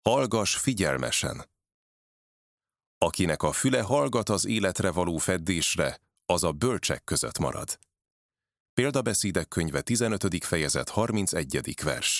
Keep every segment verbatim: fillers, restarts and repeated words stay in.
Hallgass figyelmesen! Akinek a füle hallgat az életre való feddésre, az a bölcsek között marad. Példabeszédek könyve tizenötödik fejezet harmincegyedik vers.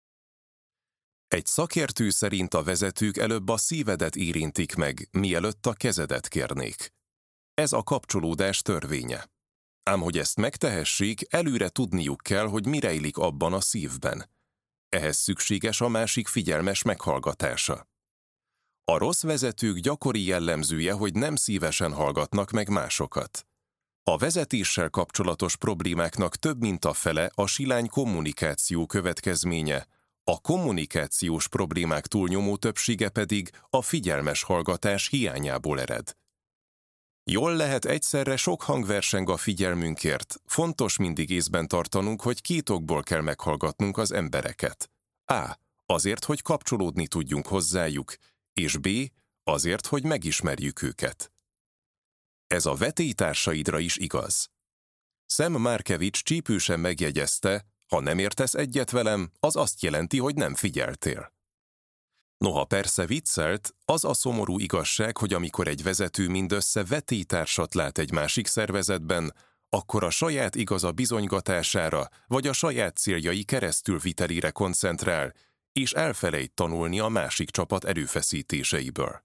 Egy szakértő szerint a vezetők előbb a szívedet érintik meg, mielőtt a kezedet kérnék. Ez a kapcsolódás törvénye. Ám hogy ezt megtehessék, előre tudniuk kell, hogy mi rejlik abban a szívben. Ehhez szükséges a másik figyelmes meghallgatása. A rossz vezetők gyakori jellemzője, hogy nem szívesen hallgatnak meg másokat. A vezetéssel kapcsolatos problémáknak több mint a fele a silány kommunikáció következménye, a kommunikációs problémák túlnyomó többsége pedig a figyelmes hallgatás hiányából ered. Jól lehet, egyszerre sok hang verseng a figyelmünkért, fontos mindig észben tartanunk, hogy két okból kell meghallgatnunk az embereket. A. Azért, hogy kapcsolódni tudjunk hozzájuk, és B. azért, hogy megismerjük őket. Ez a vetélytársaidra is igaz. Sam Markevich csípősen megjegyezte, ha nem értesz egyet velem, az azt jelenti, hogy nem figyeltél. Noha persze viccelt, az a szomorú igazság, hogy amikor egy vezető mindössze vetélytársat lát egy másik szervezetben, akkor a saját igaza bizonygatására vagy a saját céljai keresztülvitelére koncentrál, és elfelejt tanulni a másik csapat erőfeszítéseiből.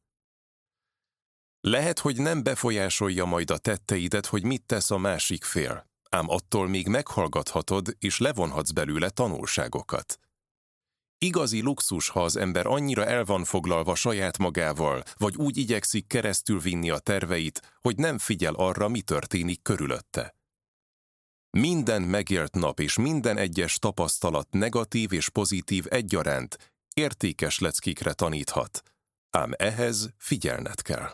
Lehet, hogy nem befolyásolja majd a tetteidet, hogy mit tesz a másik fél, ám attól még meghallgathatod és levonhatsz belőle tanulságokat. Igazi luxus, ha az ember annyira el van foglalva saját magával, vagy úgy igyekszik keresztül vinni a terveit, hogy nem figyel arra, mi történik körülötte. Minden megélt nap és minden egyes tapasztalat negatív és pozitív egyaránt értékes leckékre taníthat, ám ehhez figyelned kell.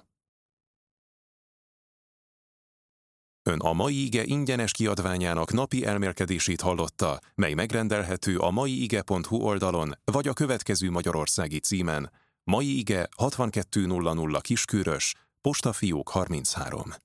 Ön a Mai Ige ingyenes kiadványának napi elmélkedését hallotta, mely megrendelhető a maiige pont hu oldalon, vagy a következő magyarországi címen: Mai Ige hatvankettő nulla nulla Kiskörös, postafiók harminchárom.